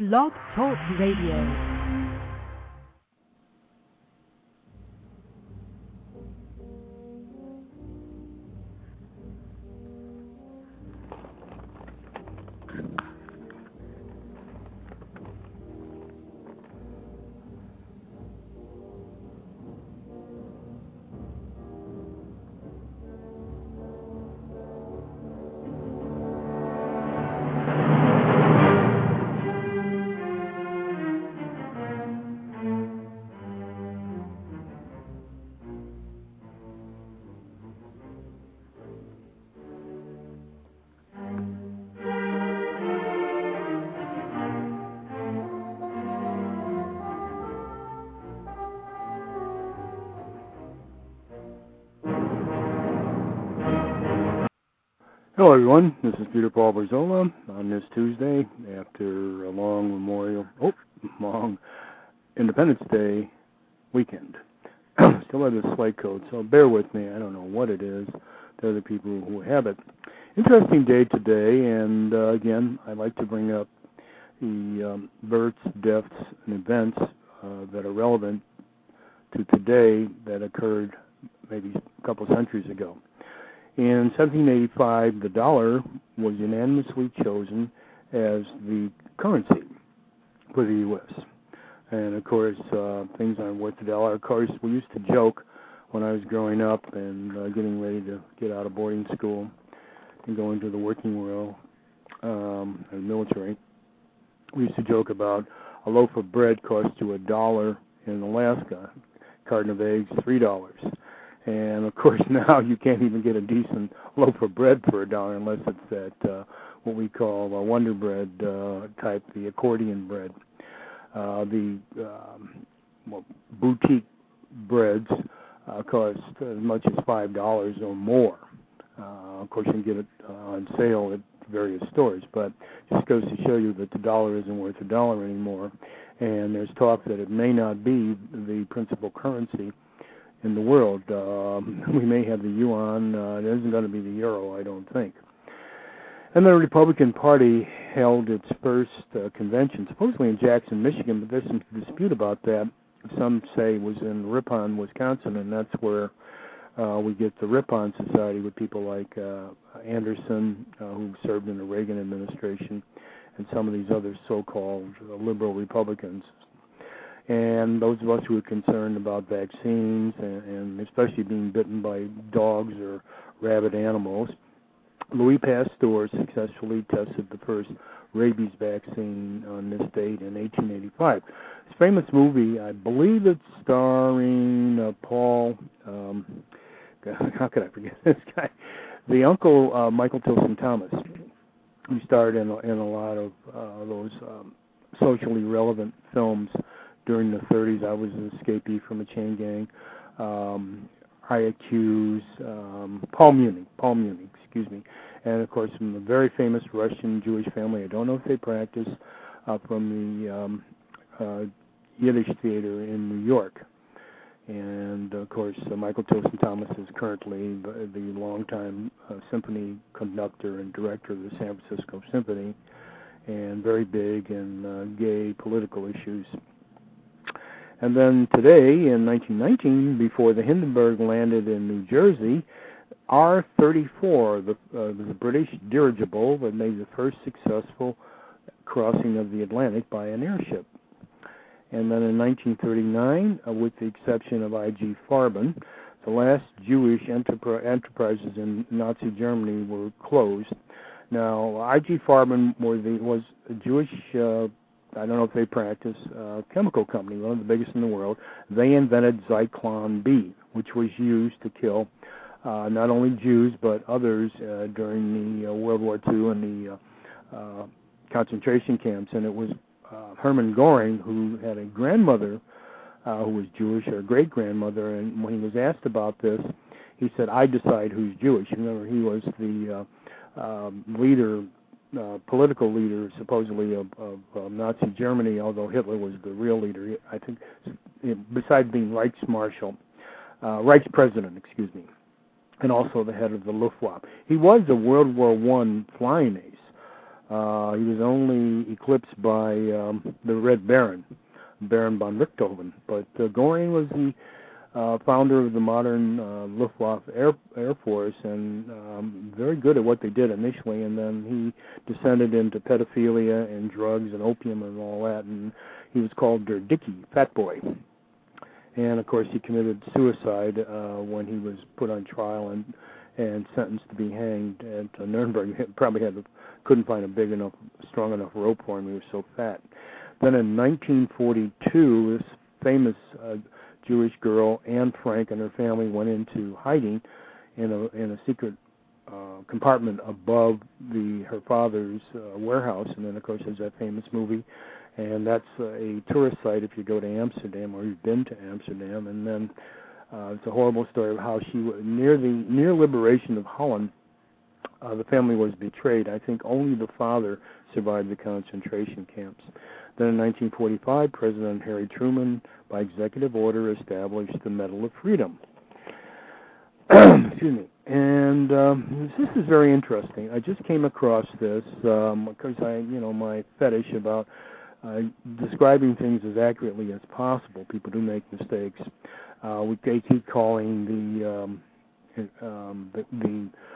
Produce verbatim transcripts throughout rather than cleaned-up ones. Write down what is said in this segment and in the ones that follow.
Blog Talk Radio. Hello, everyone. This is Peter Paul Barzola on this Tuesday after a long Memorial, oh, long Independence Day weekend. Still have this slight cold, so bear with me. I don't know what it is. There are the people who have it. Interesting day today, and uh, again, I like to bring up the um, births, deaths, and events uh, that are relevant to today that occurred maybe a couple centuries ago. In seventeen eighty-five, the dollar was unanimously chosen as the currency for the U S And, of course, uh, things aren't worth the dollar. Of course, we used to joke when I was growing up and uh, getting ready to get out of boarding school and go into the working world um, and military. We used to joke about a loaf of bread cost you a dollar in Alaska, a carton of eggs, three dollars. And, of course, now you can't even get a decent loaf of bread for a dollar unless it's that uh, what we call a Wonder Bread uh, type, the accordion bread. Uh, the um, well, boutique breads uh, cost as much as five dollars or more. Uh, of course, you can get it uh, on sale at various stores, but it just goes to show you that the dollar isn't worth a dollar anymore. And there's talk that it may not be the principal currency in the world. Um, we may have the yuan. Uh, it isn't going to be the euro, I don't think. And the Republican Party held its first uh, convention, supposedly in Jackson, Michigan, but there's some dispute about that. Some say it was in Ripon, Wisconsin, and that's where uh, we get the Ripon Society with people like uh, Anderson, uh, who served in the Reagan administration, and some of these other so-called uh, liberal Republicans. And those of us who are concerned about vaccines and, and especially being bitten by dogs or rabid animals, Louis Pasteur successfully tested the first rabies vaccine on this date in eighteen eighty-five. This famous movie, I believe it's starring uh, Paul, um, how could I forget this guy? The uncle, uh, Michael Tilson Thomas, who starred in, in a lot of uh, those um, socially relevant films during the thirties. I was an escapee from a chain gang. Um, I accuse um, Paul Muni, Paul Muni, excuse me, and of course from a very famous Russian Jewish family. I don't know if they practice uh, from the um, uh, Yiddish theater in New York. And of course, uh, Michael Tilson Thomas is currently the, the longtime uh, symphony conductor and director of the San Francisco Symphony, and very big in uh, gay political issues. And then today, in nineteen nineteen, before the Hindenburg landed in New Jersey, R thirty-four, the, uh, the British dirigible that made the first successful crossing of the Atlantic by an airship. And then in nineteen thirty-nine, uh, with the exception of I G Farben, the last Jewish enterpri- enterprises in Nazi Germany were closed. Now, I G Farben was, the, was a Jewish uh, I don't know if they practice, uh, chemical company, one of the biggest in the world. They invented Zyklon B, which was used to kill uh, not only Jews but others uh, during the uh, World War Two and the uh, uh, concentration camps. And it was uh, Hermann Goring, who had a grandmother uh, who was Jewish, or a great-grandmother, and when he was asked about this, he said, I decide who's Jewish. Remember, he was the uh, um, leader Uh, political leader, supposedly, of, of uh, Nazi Germany, although Hitler was the real leader, I think, besides being Reichsmarshal, uh, Reichspresident, excuse me, and also the head of the Luftwaffe. He was a World War One flying ace. Uh, he was only eclipsed by um, the Red Baron, Baron von Richthofen. But uh, Goring was the uh, founder of the modern uh, Luftwaffe Air, Air Force, and um, very good at what they did initially. And then he descended into pedophilia and drugs and opium and all that. And he was called Der Dickie, Fat Boy. And of course, he committed suicide uh, when he was put on trial and and sentenced to be hanged at uh, Nuremberg. He probably had couldn't find a big enough, strong enough rope for him. He was so fat. Then in nineteen forty-two, this famous uh, Jewish girl, Anne Frank, and her family went into hiding in a in a secret uh, compartment above the her father's uh, warehouse. And then, of course, there's that famous movie. And that's uh, a tourist site if you go to Amsterdam or you've been to Amsterdam. And then uh, it's a horrible story of how she, near the near liberation of Holland, uh, the family was betrayed. I think only the father survived the concentration camps. Then in nineteen forty-five, President Harry Truman, by executive order, established the Medal of Freedom. Excuse me. And um, this is very interesting. I just came across this um, because I, you know, my fetish about Uh, describing things as accurately as possible. People do make mistakes. Uh, we they keep calling the, um, um, the the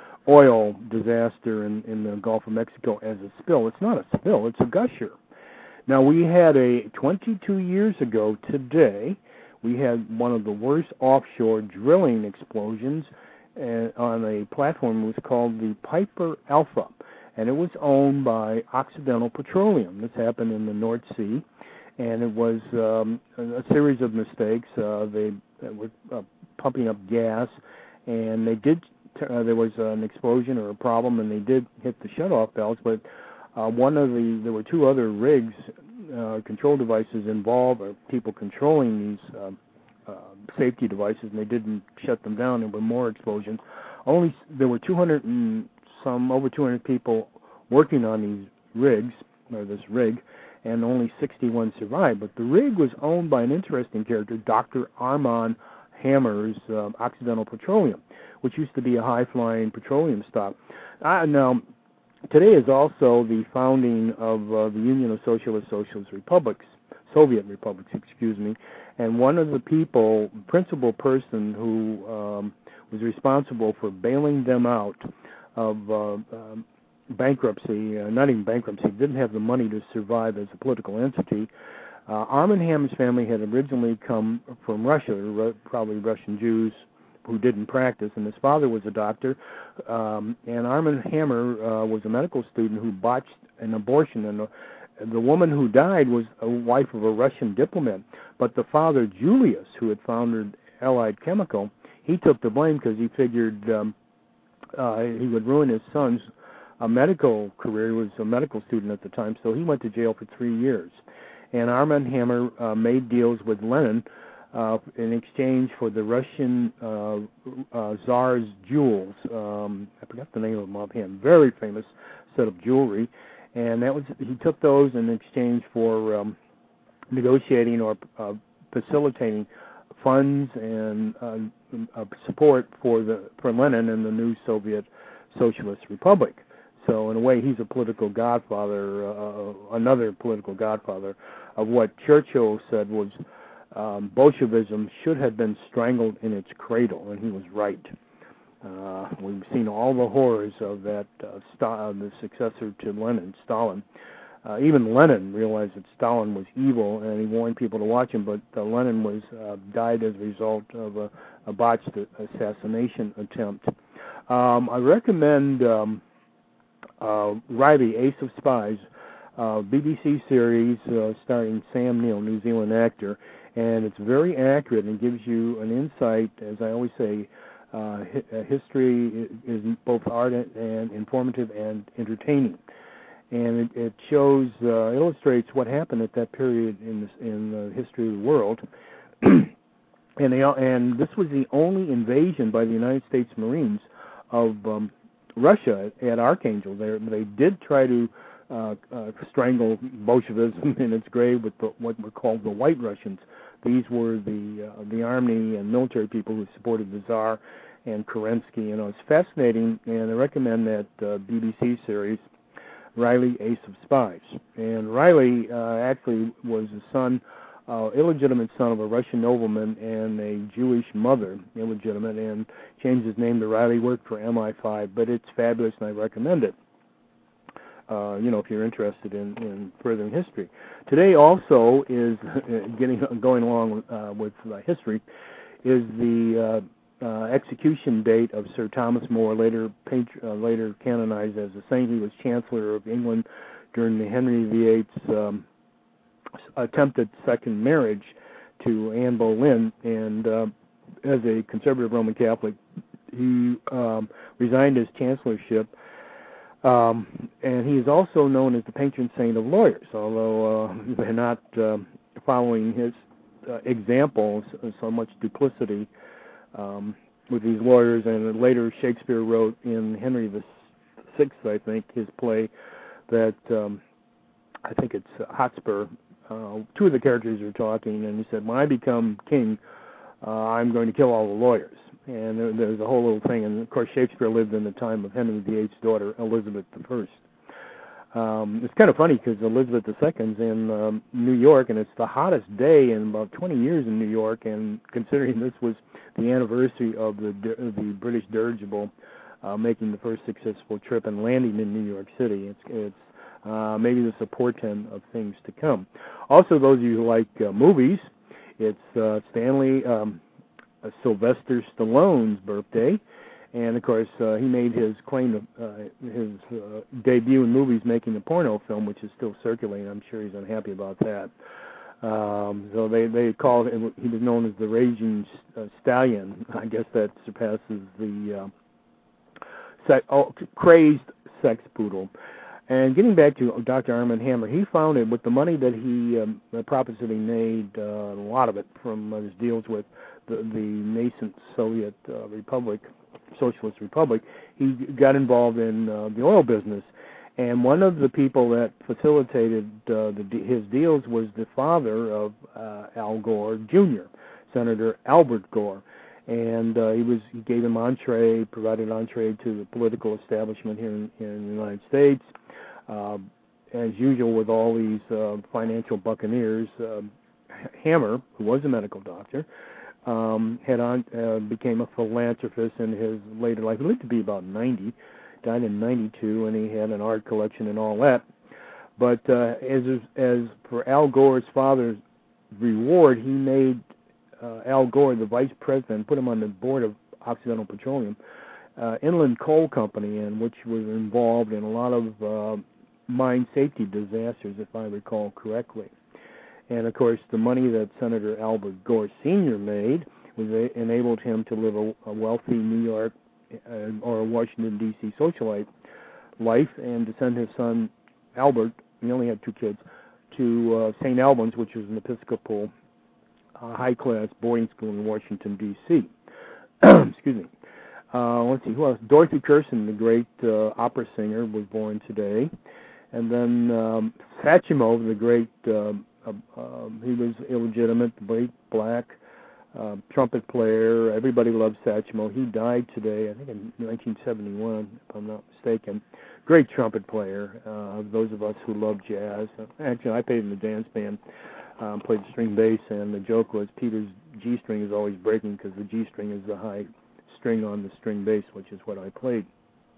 oil disaster in, in the Gulf of Mexico as a spill. It's not a spill. It's a gusher. Now, we had a twenty-two years ago today, we had one of the worst offshore drilling explosions uh, on a platform. It was called the Piper Alpha. And it was owned by Occidental Petroleum. This happened in the North Sea, and it was um, a series of mistakes. Uh, they, they were uh, pumping up gas, and they did. Uh, there was an explosion or a problem, and they did hit the shutoff valves. But uh, one of the there were two other rigs, uh, control devices involved, or people controlling these uh, uh, safety devices, and they didn't shut them down. There were more explosions. Only there were two hundred and some over two hundred people working on these rigs, or this rig, and only sixty-one survived. But the rig was owned by an interesting character, Doctor Armand Hammer's uh, Occidental Petroleum, which used to be a high-flying petroleum stock. Uh, now, today is also the founding of uh, the Union of Socialist Socialist Republics, Soviet Republics, excuse me, and one of the people, principal person who um, was responsible for bailing them out of uh, um, bankruptcy, uh, not even bankruptcy, didn't have the money to survive as a political entity. Uh, Armand Hammer's family had originally come from Russia, probably Russian Jews who didn't practice, and his father was a doctor. Um, and Armand Hammer uh, was a medical student who botched an abortion, and uh, the woman who died was a wife of a Russian diplomat. But the father, Julius, who had founded Allied Chemical, he took the blame because he figured um, Uh, he would ruin his son's uh, medical career. He was a medical student at the time, so he went to jail for three years. And Armand Hammer uh, made deals with Lenin uh, in exchange for the Russian uh, uh, Tsar's jewels. Um, I forgot the name of them offhand. Very famous set of jewelry, and that was he took those in exchange for um, negotiating or uh, facilitating funds and uh, uh, support for the for Lenin and the new Soviet Socialist Republic. So in a way, he's a political godfather, uh, another political godfather of what Churchill said was um, Bolshevism should have been strangled in its cradle, and he was right. Uh, we've seen all the horrors of that, uh, St- uh, the successor to Lenin, Stalin. Uh, even Lenin realized that Stalin was evil, and he warned people to watch him, but uh, Lenin was uh, died as a result of a, a botched assassination attempt. Um, I recommend um, uh, Riley, Ace of Spies, uh, B B C series uh, starring Sam Neill, New Zealand actor, and it's very accurate and gives you an insight, as I always say, uh, hi- history is both art and informative and entertaining. And it, it shows, uh, illustrates what happened at that period in the, in the history of the world. and they, and this was the only invasion by the United States Marines of um, Russia at Archangel. They, they did try to uh, uh, strangle Bolshevism in its grave with the, what were called the White Russians. These were the uh, the army and military people who supported the Tsar and Kerensky. You know, it's fascinating, and I recommend that uh, B B C series. Riley, Ace of Spies. And Riley uh, actually was the son, uh, illegitimate son of a Russian nobleman and a Jewish mother, illegitimate, and changed his name to Riley, worked for M I five, but it's fabulous and I recommend it. Uh, you know, if you're interested in, in furthering history. Today also is getting going along uh, with uh, history is the uh, uh, execution date of Sir Thomas More, later patri- uh, later canonized as a saint. He was Chancellor of England during the Henry the Eighth's um, attempted second marriage to Anne Boleyn, and uh, as a conservative Roman Catholic, he um, resigned his chancellorship. Um, and he is also known as the patron saint of lawyers, although uh, they're not uh, following his uh, example, so much duplicity um, with these lawyers. And later Shakespeare wrote in Henry the Sixth, I think, his play that, um, I think it's Hotspur, uh, two of the characters are talking, and he said, when I become king, uh, I'm going to kill all the lawyers. And there, there's a whole little thing. And, of course, Shakespeare lived in the time of Henry the Eighth's daughter, Elizabeth the First. Um, it's kind of funny because Elizabeth the Second's in um, New York, and it's the hottest day in about twenty years in New York. And considering this was the anniversary of the the British dirigible uh, making the first successful trip and landing in New York City, it's it's uh, maybe this is a portent of things to come. Also, those of you who like uh, movies, it's uh, Stanley... Um, Uh, Sylvester Stallone's birthday, and of course uh, he made his claim to uh, his uh, debut in movies making a porno film, which is still circulating. I'm sure he's unhappy about that. Um, so they they called him, he was known as the Raging uh, Stallion. I guess that surpasses the uh, se- oh, crazed sex poodle. And getting back to Doctor Armand Hammer, he found it with the money that he, um, the profits that he made, uh, a lot of it from uh, his deals with the, the nascent Soviet uh, Republic, Socialist Republic, he got involved in uh, the oil business. And one of the people that facilitated uh, the, his deals was the father of uh, Al Gore Junior, Senator Albert Gore. And uh, he was he gave him entree, provided entree to the political establishment here in, in the United States. Uh, as usual with all these uh, financial buccaneers, uh, Hammer, who was a medical doctor, um, had on uh, became a philanthropist in his later life. He lived to be about ninety, died in ninety-two, and he had an art collection and all that. But uh, as as for Al Gore's father's reward, he made uh, Al Gore the vice president, put him on the board of Occidental Petroleum, uh, Inland Coal Company, and which was involved in a lot of uh, mine safety disasters, if I recall correctly. And, of course, the money that Senator Albert Gore Senior made was a, enabled him to live a, a wealthy New York uh, or Washington, D C socialite life and to send his son, Albert, he only had two kids, to uh, Saint Albans, which was an Episcopal uh, high-class boarding school in Washington, D C Excuse me. Uh, let's see, who else? Dorothy Kirsten, the great uh, opera singer, was born today. And then um, Satchmo, the great, uh, uh, uh, he was illegitimate, great black uh, trumpet player. Everybody loves Satchmo. He died today, I think in nineteen seventy-one, if I'm not mistaken. Great trumpet player, uh, those of us who love jazz. Actually, I played in the dance band, um, played the string bass, and the joke was Peter's G string is always breaking because the G string is the high string on the string bass, which is what I played.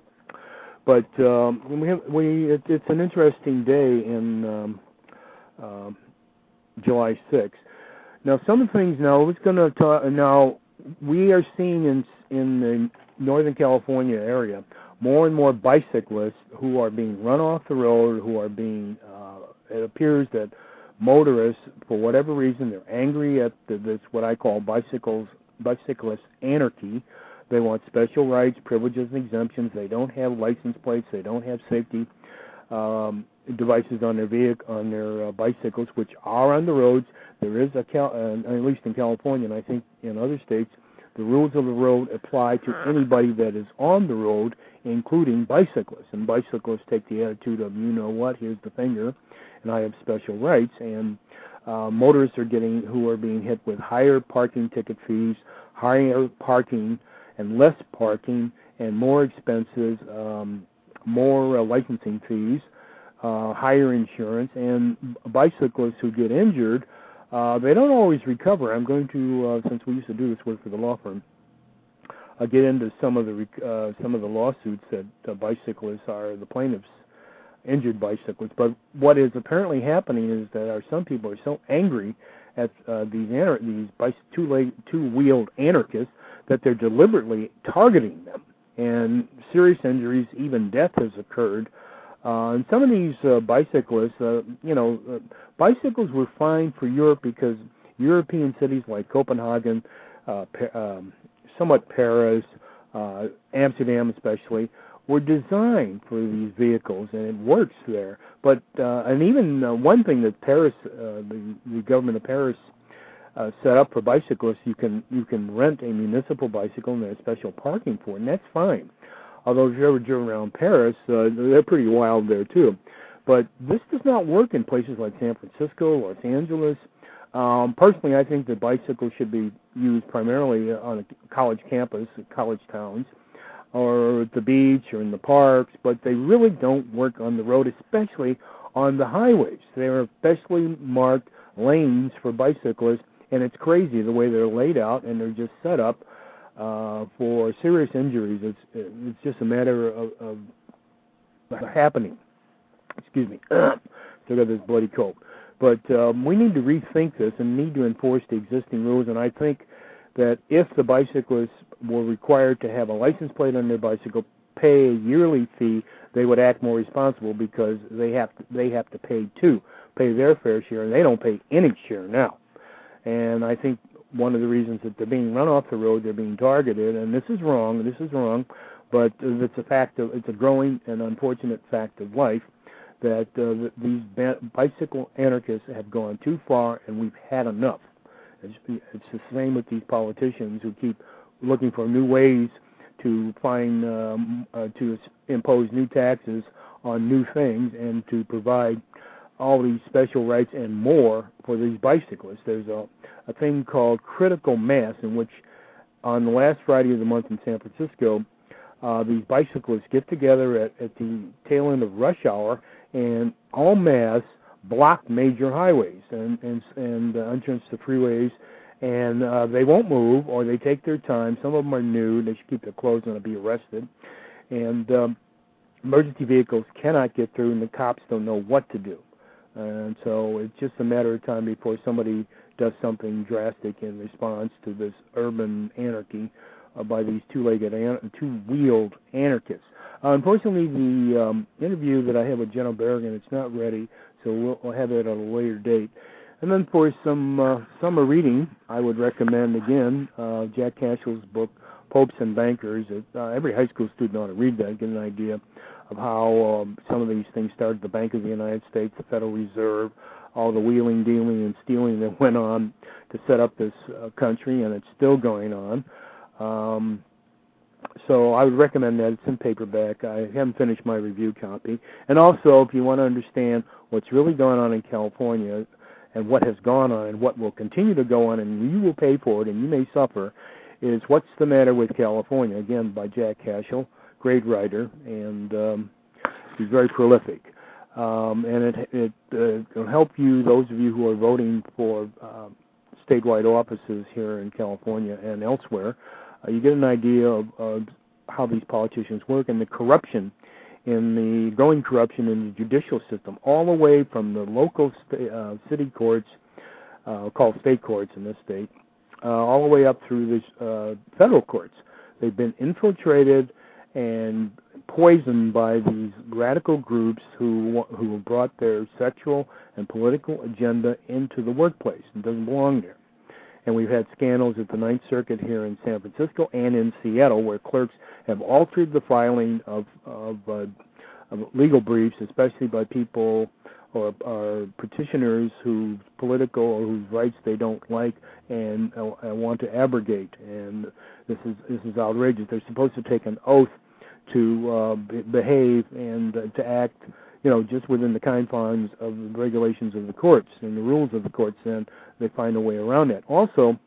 But um, we have, we it, it's an interesting day in um, uh, July sixth. Now, some of the things now it's going to talk. Now we are seeing in in the Northern California area more and more bicyclists who are being run off the road, who are being. Uh, it appears that motorists, for whatever reason, they're angry at the, this what I call bicycles bicyclist anarchy. They want special rights, privileges, and exemptions. They don't have license plates. They don't have safety um, devices on their vehicle, on their uh, bicycles, which are on the roads. There is a, Cal- uh, at least in California, and I think in other states, the rules of the road apply to anybody that is on the road, including bicyclists. And bicyclists take the attitude of, you know what, here's the finger, and I have special rights. And uh, motorists are getting, who are being hit with higher parking ticket fees, higher parking and less parking, and more expenses, um, more uh, licensing fees. uh, higher insurance, and bicyclists who get injured, uh, they don't always recover. I'm going to, uh, since we used to do this work for the law firm, uh, get into some of the uh, some of the lawsuits that uh, bicyclists are the plaintiffs, injured bicyclists. But what is apparently happening is that our, some people are so angry at uh, these anar- these bicy- two-leg, two-wheeled anarchists that they're deliberately targeting them, and serious injuries, even death has occurred. Uh, and some of these uh, bicyclists, uh, you know, uh, bicycles were fine for Europe because European cities like Copenhagen, uh, pa- um, somewhat Paris, uh, Amsterdam especially, were designed for these vehicles, and it works there. But uh, and even uh, one thing that Paris, uh, the, the government of Paris, uh, set up for bicyclists, you can you can rent a municipal bicycle and there's special parking for it, and that's fine. Although if you've ever driven around Paris, uh, they're pretty wild there too. But this does not work in places like San Francisco, Los Angeles. Um, personally, I think that bicycles should be used primarily on a college campus, college towns, or at the beach or in the parks, but they really don't work on the road, especially on the highways. They're specially marked lanes for bicyclists, and it's crazy the way they're laid out, and they're just set up uh, for serious injuries. It's it's just a matter of, of happening. Excuse me. Still got this bloody cold. But um, we need to rethink this and need to enforce the existing rules, and I think that if the bicyclists were required to have a license plate on their bicycle, pay a yearly fee, they would act more responsible because they have to, they have to pay too, pay their fair share, and they don't pay any share now. And I think one of the reasons that they're being run off the road, they're being targeted, and this is wrong, this is wrong, but it's a fact of, it's a growing and unfortunate fact of life that uh, these bicycle anarchists have gone too far, and we've had enough. It's, it's the same with these politicians who keep looking for new ways to find um, uh, to impose new taxes on new things and to provide all these special rights and more for these bicyclists. There's a, a thing called critical mass in which on the last Friday of the month in San Francisco, uh, these bicyclists get together at, at the tail end of rush hour and en masse block major highways and and, and uh, entrance to freeways, and uh, they won't move, or they take their time. Some of them are nude. They should keep their clothes on and be arrested. And um, emergency vehicles cannot get through, and the cops don't know what to do. And so it's just a matter of time before somebody does something drastic in response to this urban anarchy uh, by these two-legged, an- two-wheeled anarchists. Uh, unfortunately, the um, interview that I have with Jenna Berrigan, it's not ready, so we'll, we'll have it at a later date. And then for some uh, summer reading, I would recommend, again, uh, Jack Cashell's book, Popes and Bankers. It, uh, every high school student ought to read that, get an idea of how um, some of these things started. The Bank of the United States, the Federal Reserve, all the wheeling, dealing, and stealing that went on to set up this uh, country, and it's still going on. Um, so I would recommend that. It's in paperback. I haven't finished my review copy. And also, if you want to understand what's really going on in California and what has gone on and what will continue to go on, and you will pay for it and you may suffer, is What's the Matter with California, again, by Jack Cashell, great writer, and um, he's very prolific. Um, and it, it uh, will help you, those of you who are voting for uh, statewide offices here in California and elsewhere, uh, you get an idea of, of how these politicians work and the corruption in the growing corruption in the judicial system, all the way from the local sta- uh, city courts, uh, called state courts in this state, uh, all the way up through the uh, federal courts. They've been infiltrated and poisoned by these radical groups who who brought their sexual and political agenda into the workplace. It doesn't belong there. And we've had scandals at the Ninth Circuit here in San Francisco and in Seattle, where clerks have altered the filing of of, uh, of legal briefs, especially by people or, or petitioners whose political or whose rights they don't like and uh, want to abrogate. And this is this is outrageous. They're supposed to take an oath to uh, be, behave and uh, to act, you know, just within the confines of the regulations of the courts and the rules of the courts, and they find a way around that. Also,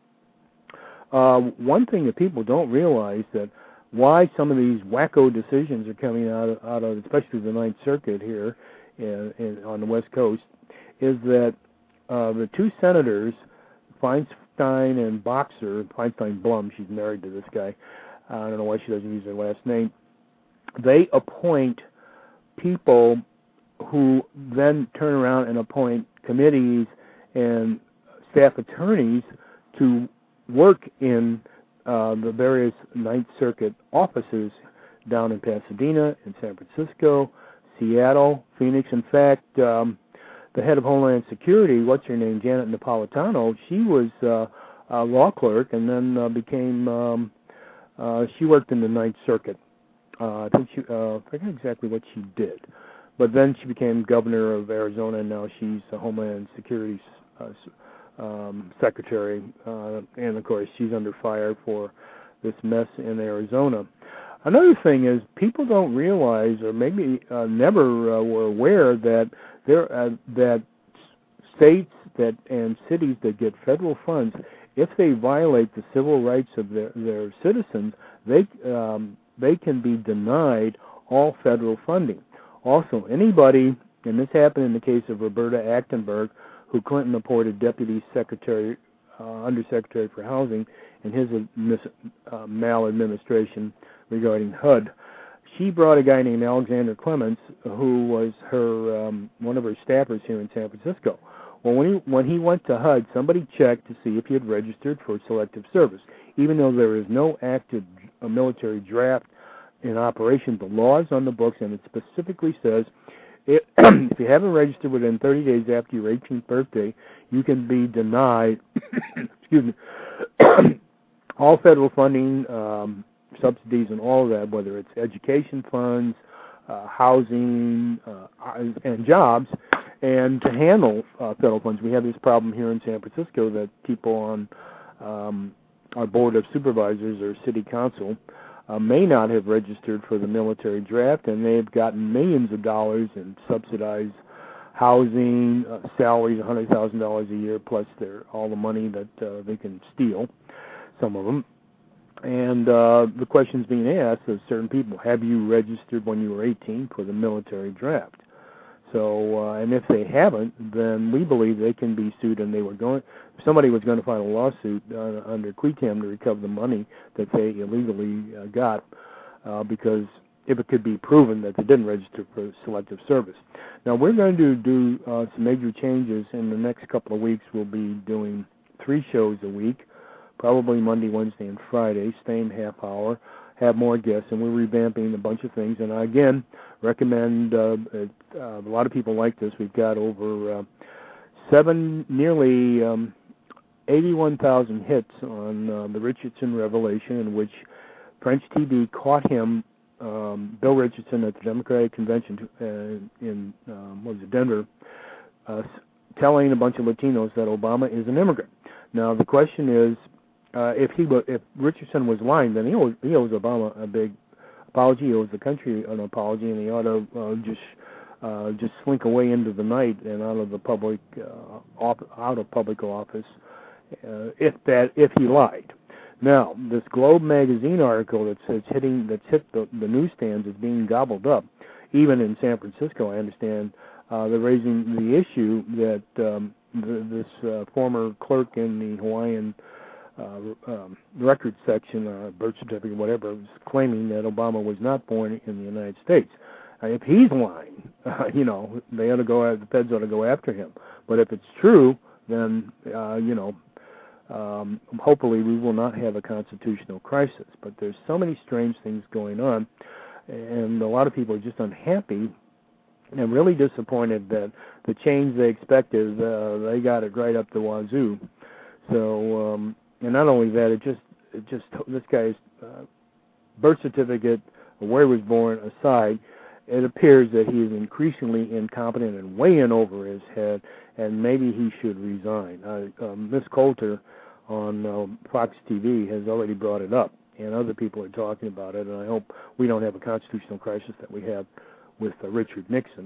uh, one thing that people don't realize that why some of these wacko decisions are coming out of, out of especially the Ninth Circuit here, in, in, on the West Coast, is that uh, the two senators, Feinstein and Boxer, Feinstein Blum, she's married to this guy. Uh, I don't know why she doesn't use her last name. They appoint people who then turn around and appoint committees and staff attorneys to work in uh, the various Ninth Circuit offices down in Pasadena, in San Francisco, Seattle, Phoenix. In fact, um, the head of Homeland Security, what's her name, Janet Napolitano, she was uh, a law clerk and then uh, became, um, uh, she worked in the Ninth Circuit. Uh, I think she, uh, I forget exactly what she did. But then she became governor of Arizona, and now she's the Homeland Security uh, um, secretary. Uh, and, of course, she's under fire for this mess in Arizona. Another thing is people don't realize, or maybe uh, never uh, were aware, that there uh, that states that and cities that get federal funds, if they violate the civil rights of their, their citizens, they um, they can be denied all federal funding. Also, anybody, and this happened in the case of Roberta Achtenberg, who Clinton appointed Deputy Secretary, uh, Undersecretary for Housing, in his uh, maladministration regarding H U D. She brought a guy named Alexander Clements, who was her um, one of her staffers here in San Francisco. Well, when he when he went to H U D, somebody checked to see if he had registered for selective service, even though there is no active uh, military draft in operation. The law is on the books, and it specifically says it, if you haven't registered within thirty days after your eighteenth birthday, you can be denied excuse me all federal funding, um, subsidies, and all of that, whether it's education funds, uh, housing, uh, and jobs. And to handle uh, federal funds, we have this problem here in San Francisco that people on um, our board of supervisors or city council Uh, may not have registered for the military draft, and they've gotten millions of dollars in subsidized housing, uh, salaries, one hundred thousand dollars a year, plus their, all the money that uh, they can steal, some of them. And uh, the question's being asked of certain people, have you registered when you were eighteen for the military draft? So, uh, and if they haven't, then we believe they can be sued, and they were going, if somebody was going to file a lawsuit uh, under Quitam to recover the money that they illegally uh, got, uh, because if it could be proven that they didn't register for selective service. Now, we're going to do uh, some major changes in the next couple of weeks. We'll be doing three shows a week, probably Monday, Wednesday, and Friday, same half hour, have more guests, and we're revamping a bunch of things. And I, again, recommend, uh, uh, a lot of people like this. We've got over uh, seven, nearly um, eighty-one thousand hits on uh, the Richardson revelation, in which French T V caught him, um, Bill Richardson, at the Democratic Convention uh, in, um, what was it, Denver, uh, telling a bunch of Latinos that Obama is an immigrant. Now, the question is, Uh, if he if Richardson was lying, then he owes, he owes Obama a big apology. He owes the country an apology, and he ought to uh, just uh, just slink away into the night and out of the public uh, off, out of public office uh, if that if he lied. Now, this Globe magazine article that's, that's hitting that's hit the, the newsstands is being gobbled up, even in San Francisco. I understand uh, they're raising the issue that um, the, this uh, former clerk in the Hawaiian Uh, um, record section, uh, birth certificate, whatever, was claiming that Obama was not born in the United States. Uh, if he's lying, uh, you know, they ought to go. The feds ought to go after him. But if it's true, then uh, you know, um, hopefully we will not have a constitutional crisis. But there's so many strange things going on, and a lot of people are just unhappy and really disappointed that the change they expected, uh, they got it right up the wazoo. So. Um, And not only that, it just, it just this guy's uh, birth certificate, where he was born aside, it appears that he is increasingly incompetent and way in over his head, and maybe he should resign. Uh, uh, Miss Coulter on uh, Fox T V has already brought it up, and other people are talking about it, and I hope we don't have a constitutional crisis that we had with uh, Richard Nixon.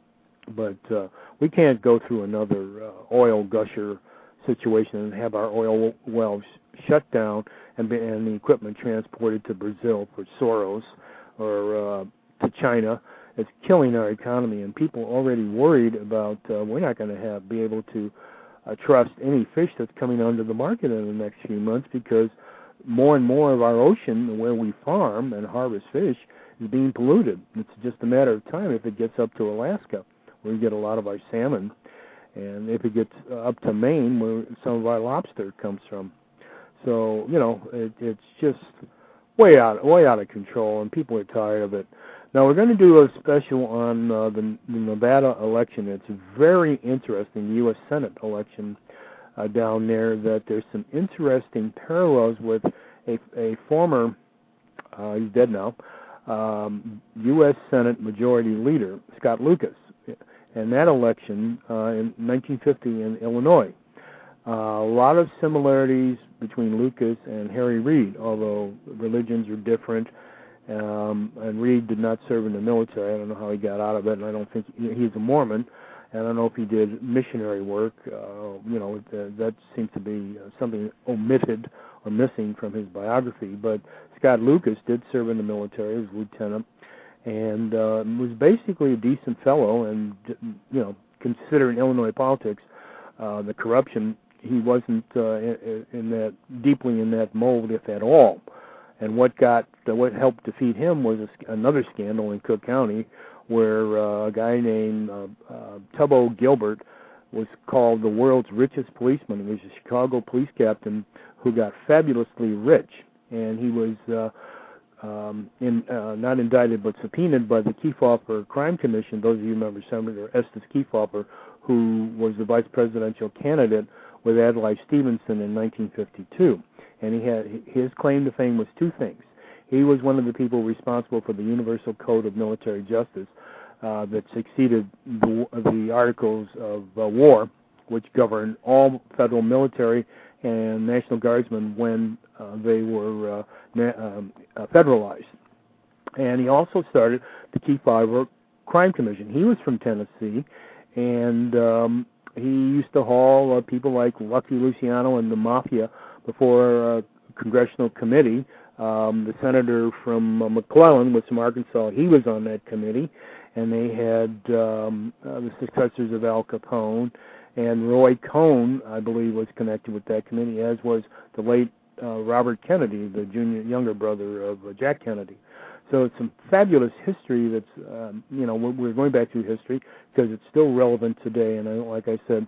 But uh, we can't go through another uh, oil gusher situation and have our oil wells shut down and, be, and the equipment transported to Brazil for Soros or uh, to China it's killing our economy, and people are already worried about uh, we're not going to have be able to uh, trust any fish that's coming onto the market in the next few months, because more and more of our ocean where we farm and harvest fish is being polluted. It's just a matter of time if it gets up to Alaska, where we get a lot of our salmon, and if it gets up to Maine, where some of our lobster comes from. So, you know, it, it's just way out, way out of control, and people are tired of it. Now, we're going to do a special on uh, the, the Nevada election. It's very interesting, the U S Senate election uh, down there, that there's some interesting parallels with a, a former, uh, he's dead now, um, U S Senate Majority Leader, Scott Lucas, and that election uh, in nineteen fifty in Illinois. Uh, a lot of similarities between Lucas and Harry Reid, although religions are different. Um, and Reid did not serve in the military. I don't know how he got out of it, and I don't think he's a Mormon. And I don't know if he did missionary work. Uh, you know, that, that seems to be something omitted or missing from his biography. But Scott Lucas did serve in the military as lieutenant, and uh, was basically a decent fellow. And you know, considering Illinois politics, uh, the corruption, he wasn't uh, in, in that deeply in that mold, if at all. And what got uh, what helped defeat him was a, another scandal in Cook County, where uh, a guy named uh, uh, Tubbo Gilbert was called the world's richest policeman. He was a Chicago police captain who got fabulously rich, and he was uh, um, in, uh, not indicted but subpoenaed by the Kefauver Crime Commission. Those of you remember Senator Estes Kefauver, who was the vice presidential candidate with Adlai Stevenson in nineteen fifty-two. And he had his claim to fame was two things. He was one of the people responsible for the Universal Code of Military Justice uh, that succeeded the, the Articles of uh, War, which governed all federal military and National Guardsmen when uh, they were uh, na- um, uh, federalized. And he also started the Kefauver Crime Commission. He was from Tennessee, and um, he used to haul uh, people like Lucky Luciano and the Mafia before a congressional committee. Um, the senator from uh, McClellan was from Arkansas. He was on that committee, and they had um, uh, the successors of Al Capone, and Roy Cohn, I believe, was connected with that committee, as was the late uh, Robert Kennedy, the junior younger brother of uh, Jack Kennedy. So it's some fabulous history that's, um, you know, we're going back through history because it's still relevant today. And I, like I said,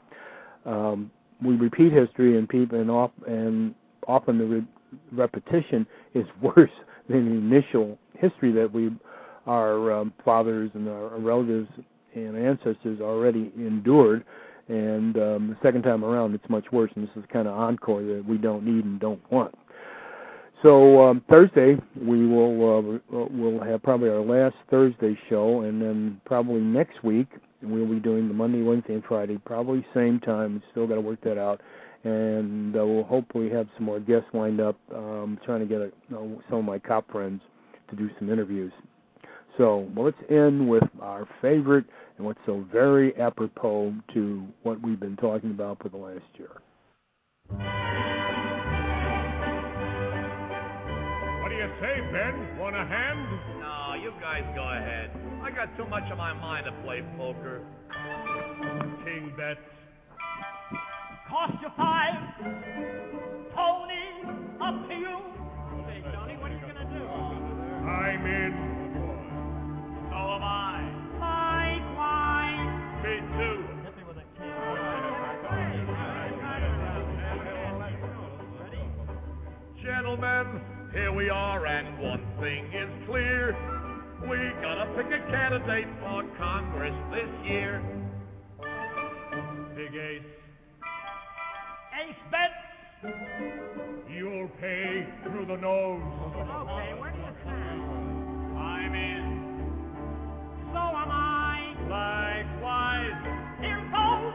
um, we repeat history, and people, and, off, and often the re- repetition is worse than the initial history that we, our um, fathers and our relatives and ancestors already endured. And um, the second time around, it's much worse, and this is kind of encore that we don't need and don't want. So um, Thursday we will uh, we'll have probably our last Thursday show, and then probably next week we'll be doing the Monday, Wednesday, and Friday, probably same time. Still got to work that out, and uh, we'll hopefully have some more guests lined up. Um, trying to get a, you know, some of my cop friends to do some interviews. So well, let's end with our favorite and what's so very apropos to what we've been talking about for the last year. What do you say, Ben? Want a hand? No, you guys go ahead. I got too much on my mind to play poker. King bets. Cost you five. Tony, up to you. Hey, Tony, what are you going to do? I'm in. So am I. Likewise. Me too. Hit me with a king. Ready? Gentlemen, here we are, and one thing is clear. We gotta pick a candidate for Congress this year. Big Ace. Ace bets. You'll pay through the nose. Okay, where do you stand? I'm in. So am I. Likewise. Here goes.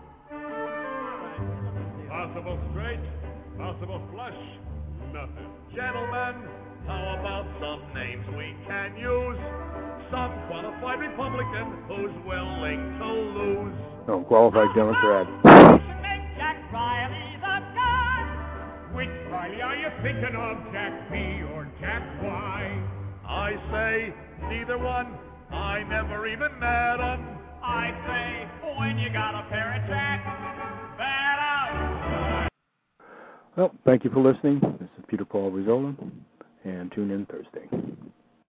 Possible straight, possible flush, nothing. Gentlemen, how about some names we can use? Some qualified Republican who's willing to lose. No, qualified Democrat. We should make Jack Riley the guy. Which Riley are you thinking of, Jack B or Jack Y? I say neither one. I never even met 'em. I say, when you got a pair of jacks, bet out. Well, thank you for listening. This is Peter Paul Rizola, and tune in Thursday.